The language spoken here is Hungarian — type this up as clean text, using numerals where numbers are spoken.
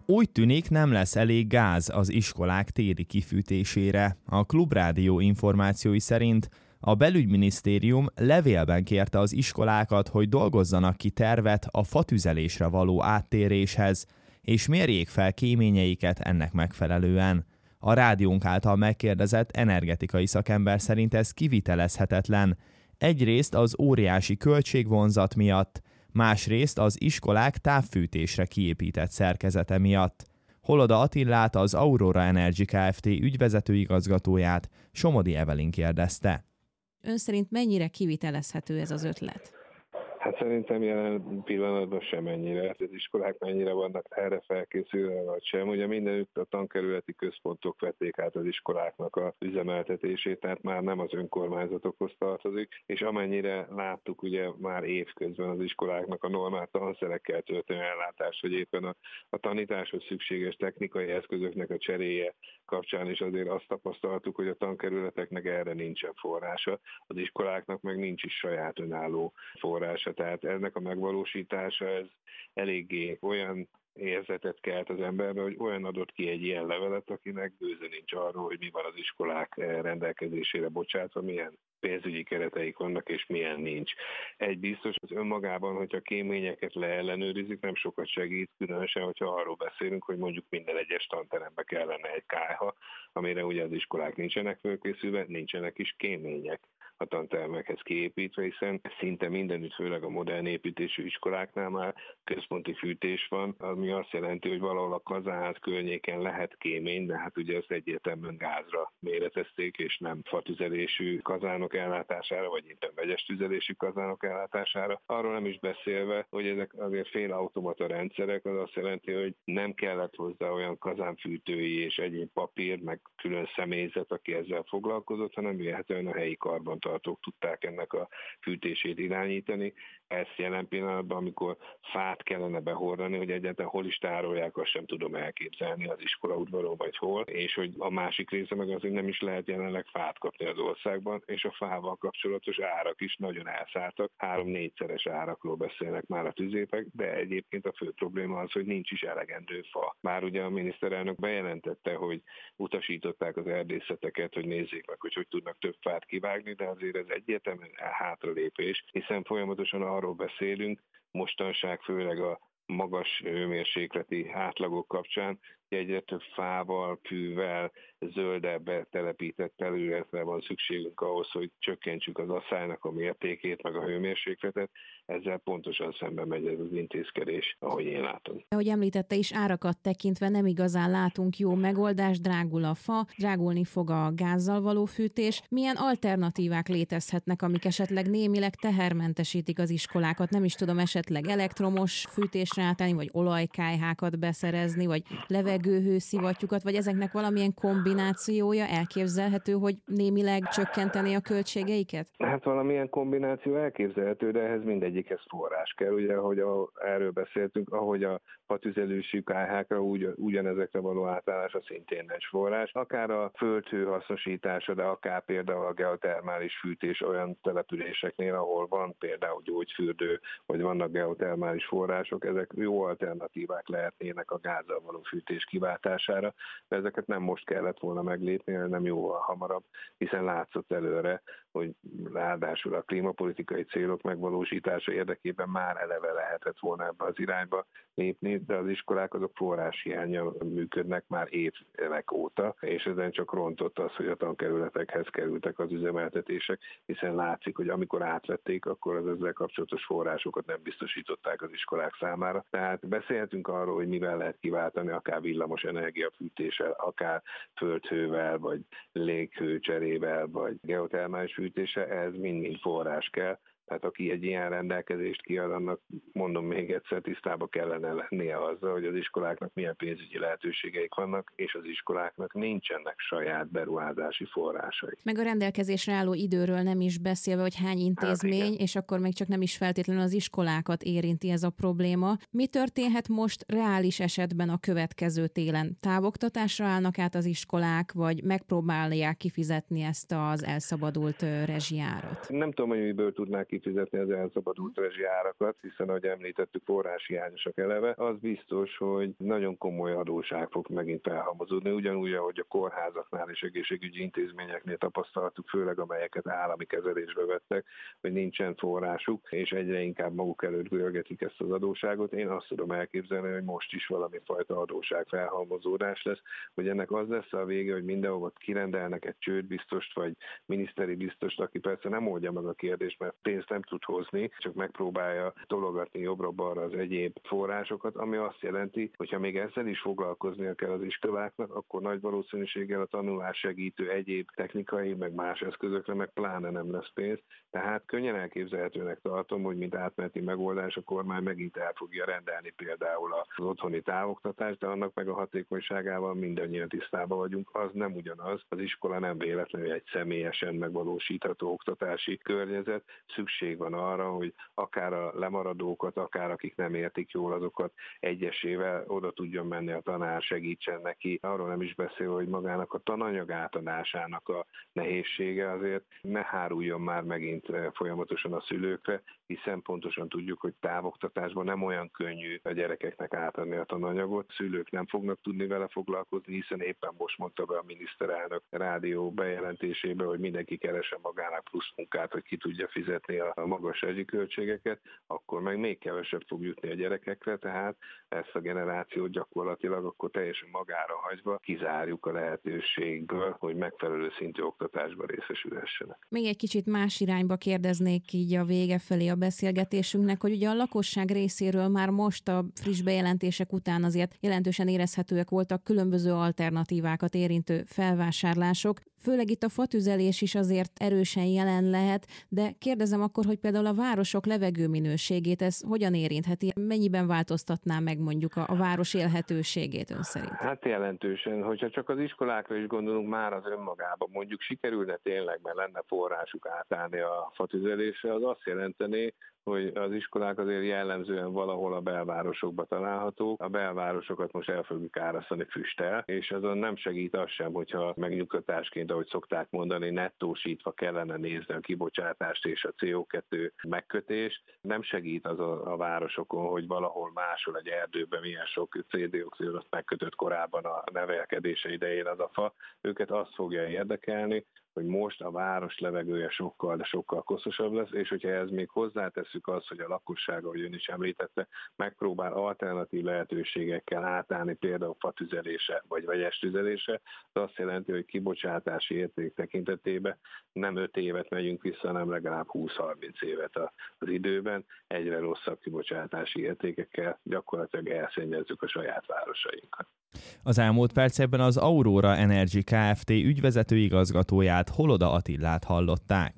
Úgy tűnik, nem lesz elég gáz az iskolák téli kifűtésére. A Klubrádió információi szerint a belügyminisztérium levélben kérte az iskolákat, hogy dolgozzanak ki tervet a fatüzelésre való áttéréshez, és mérjék fel kéményeiket ennek megfelelően. A rádiónk által megkérdezett energetikai szakember szerint ez kivitelezhetetlen. Egyrészt az óriási költségvonzat miatt, másrészt az iskolák távfűtésre kiépített szerkezete miatt. Holoda Attillát, az Aurora Energy Kft. Ügyvezető igazgatóját Somodi Evelyn kérdezte. Ön szerint mennyire kivitelezhető ez az ötlet? Hát szerintem jelen pillanatban semennyire. Az iskolák mennyire vannak erre felkészülve, vagy sem. Ugye mindenütt a tankerületi központok vették át az iskoláknak az üzemeltetését, tehát már nem az önkormányzatokhoz tartozik, és amennyire láttuk ugye már évközben az iskoláknak a normál tanszerekkel történő ellátás, hogy éppen a tanításhoz szükséges technikai eszközöknek a cseréje kapcsán is azért azt tapasztaltuk, hogy a tankerületeknek erre nincsen forrása, az iskoláknak meg nincs is saját önálló forrása. Tehát ennek a megvalósítása ez eléggé olyan érzetet kelt az emberbe, hogy olyan adott ki egy ilyen levelet, akinek gőze nincs arról, hogy mi van az iskolák rendelkezésére bocsátva, milyen pénzügyi kereteik vannak, és milyen nincs. Egy biztos, az önmagában, hogyha kéményeket leellenőrizik, nem sokat segít, különösen, hogyha arról beszélünk, hogy mondjuk minden egyes tanterembe kellene egy kályha, amire ugye az iskolák nincsenek fölkészülve, nincsenek is kémények a tantermekhez kiépítve, hiszen szinte mindenütt, főleg a modern építésű iskoláknál már központi fűtés van, ami azt jelenti, hogy valahol a kazánház környéken lehet kémény, de hát ugye ezt egyértelműen gázra méretezték, és nem fatüzelésű kazánok ellátására, vagy éppen vegyes tüzelésű kazánok ellátására. Arról nem is beszélve, hogy ezek azért félautomata rendszerek, az azt jelenti, hogy nem kellett hozzá olyan kazánfűtői és egyéb papír, meg külön személyzet, aki ezzel foglalkozott, hanem véletlenül a helyi karbantartók tudták ennek a fűtését irányítani. Ezt jelen pillanatban, amikor fát kellene behordani, hogy egyáltalán hol is tárolják, azt sem tudom elképzelni az iskolaudvaron vagy hol, és hogy a másik része meg az, hogy nem is lehet jelenleg fát kapni az országban, és a fával kapcsolatos árak is nagyon elszálltak. 3-4-szeres árakról beszélnek már a tüzépek, de egyébként a fő probléma az, hogy nincs is elegendő fa. Már ugye a miniszterelnök bejelentette, hogy utasították az erdészeteket, hogy nézzék meg, hogy tudnak több fát kivágni, de azért ez egyértelműen hátralépés, hiszen folyamatosan arról beszélünk, mostanság főleg a magas hőmérsékleti átlagok kapcsán, hogy egyre több fával, fűvel, zöldebb telepített területre van szükségünk ahhoz, hogy csökkentsük az asszálynak a mértékét, meg a hőmérsékletet. Ezzel pontosan szembe megy ez az intézkedés, ahogy én látom. Ahogy említette is, árakat tekintve nem igazán látunk jó megoldást, drágul a fa, drágulni fog a gázzal való fűtés. Milyen alternatívák létezhetnek, amik esetleg némileg tehermentesítik az iskolákat? Nem is tudom, esetleg elektromos fűtésre átállni, vagy olajkályhákat beszerezni, vagy levegőhőszivattyúkat, vagy ezeknek valamilyen kombinációja elképzelhető, hogy némileg csökkenteni a költségeiket? Hát valamilyen kombináció elképzelhető, de ehhez mindegyikhez forrás kell. Ugye, ahogy erről beszéltünk, ahogy a fatüzelésű kályhákra, ugyanezekre való átállása szintén egy forrás. Akár a földhő hasznosítása, de akár például a geotermális fűtés olyan településeknél, ahol van például gyógyfürdő, vagy vannak geotermális források, ezek jó alternatívák lehetnének a gázzal való fűtés kiváltására, de ezeket nem most kellett volna meglépni, hanem jóval hamarabb, hiszen látszott előre, hogy ráadásul a klímapolitikai célok megvalósítása érdekében már eleve lehetett volna ebbe az irányba lépni, de az iskolák azok forráshiánnyal működnek már évek óta, és ezen csak rontott az, hogy a tankerületekhez kerültek az üzemeltetések, hiszen látszik, hogy amikor átvették, akkor az ezzel kapcsolatos forrásokat nem biztosították az iskolák számára. Tehát beszélhetünk arról, hogy mivel lehet kiváltani, akár villamos energiafűtéssel, akár földhővel, vagy léghőcserével, vagy geotermális fűtéssel, ez mind-mind forrás kell. Tehát aki egy ilyen rendelkezést kiad, annak mondom még egyszer, tisztába kellene lennie azzal, hogy az iskoláknak milyen pénzügyi lehetőségeik vannak, és az iskoláknak nincsenek saját beruházási forrásai. Meg a rendelkezésre álló időről nem is beszélve, hogy hány intézmény, és akkor még csak nem is feltétlenül az iskolákat érinti ez a probléma. Mi történhet most reális esetben a következő télen? Távoktatásra állnak át az iskolák, vagy megpróbálják kifizetni ezt az elszabadult rezsijárat? Nem tudom, hogy miből tudnák kifizetni az elszabadult rezsiárakat, hiszen ahogy említettük, forráshiányosak eleve, az biztos, hogy nagyon komoly adósság fog megint felhalmozódni, ugyanúgy, ahogy a kórházaknál és egészségügyi intézményeknél tapasztaltuk, főleg amelyeket állami kezelésbe vettek, hogy nincsen forrásuk, és egyre inkább maguk előtt görgetik ezt az adósságot. Én azt tudom elképzelni, hogy most is valami fajta adósság felhalmozódás lesz, hogy ennek az lesz a vége, hogy mindenhol kirendelnek egy csődbiztost, vagy miniszteri biztost, aki persze nem oldja meg a kérdést, mert pénzt nem tud hozni, csak megpróbálja tologatni jobbra-balra az egyéb forrásokat, ami azt jelenti, hogyha még ezzel is foglalkoznia kell az iskoláknak, akkor nagy valószínűséggel a tanulás segítő egyéb technikai, meg más eszközökre meg pláne nem lesz pénz. Tehát könnyen elképzelhetőnek tartom, hogy mint átmeneti megoldás a kormány megint el fogja rendelni például az otthoni távoktatást, de annak meg a hatékonyságával mindannyian tisztában vagyunk. Az nem ugyanaz. Az iskola nem véletlenül egy személyesen megvalósítható oktatási környezet. Szükség van arra, hogy akár a lemaradókat, akár akik nem értik jól, azokat egyesével oda tudjon menni a tanár, segítsen neki. Arról nem is beszél, hogy magának a tananyag átadásának a nehézsége azért ne háruljon már megint folyamatosan a szülőkre, hiszen pontosan tudjuk, hogy távoktatásban nem olyan könnyű a gyerekeknek átadni a tananyagot. Szülők nem fognak tudni vele foglalkozni, hiszen éppen most mondta be a miniszterelnök rádió bejelentésébe, hogy mindenki keresse magának plusz munkát, hogy ki tudja fizetni a magas rezsiköltségeket, akkor meg még kevesebb fog jutni a gyerekekre, tehát ezt a generációt gyakorlatilag akkor teljesen magára hagyva kizárjuk a lehetőségből, hogy megfelelő szintű oktatásban részesülhessenek. Még egy kicsit más irányba kérdeznék így a vége felé a beszélgetésünknek, hogy ugye a lakosság részéről már most a friss bejelentések után azért jelentősen érezhetőek voltak különböző alternatívákat érintő felvásárlások. Főleg itt a fatüzelés is azért erősen jelen lehet, de kérdezem akkor, hogy például a városok levegőminőségét ez hogyan érintheti? Mennyiben változtatná meg mondjuk a város élhetőségét ön szerint? Hát jelentősen, hogyha csak az iskolákra is gondolunk, már az önmagában mondjuk sikerülne tényleg, mert lenne forrásuk átállni a fatüzelésre, az azt jelenteni, hogy az iskolák azért jellemzően valahol a belvárosokban találhatók. A belvárosokat most el fogjuk árasztani füsttel, és azon nem segít az sem, hogyha megnyugtatásként, ahogy szokták mondani, nettósítva kellene nézni a kibocsátást és a CO2 megkötést. Nem segít az a városokon, hogy valahol máshol egy erdőben milyen sok széndioxidot megkötött korábban a nevelkedése idején az a fa. Őket azt fogja érdekelni, hogy most a város levegője sokkal, de sokkal koszosabb lesz, és hogyha ez még hozzátesszük azt, hogy a lakosság, ahogy ön is említette, megpróbál alternatív lehetőségekkel átállni, például fatüzelése vagy vegyes tüzelése, az azt jelenti, hogy kibocsátási érték tekintetében nem 5 évet megyünk vissza, hanem legalább 20-30 évet az időben, egyre rosszabb kibocsátási értékekkel gyakorlatilag elszennyezzük a saját városainkat. Az elmúlt percekben az Aurora Energy Kft. Ügyvezető igazgatóját, Holoda Attillát hallották.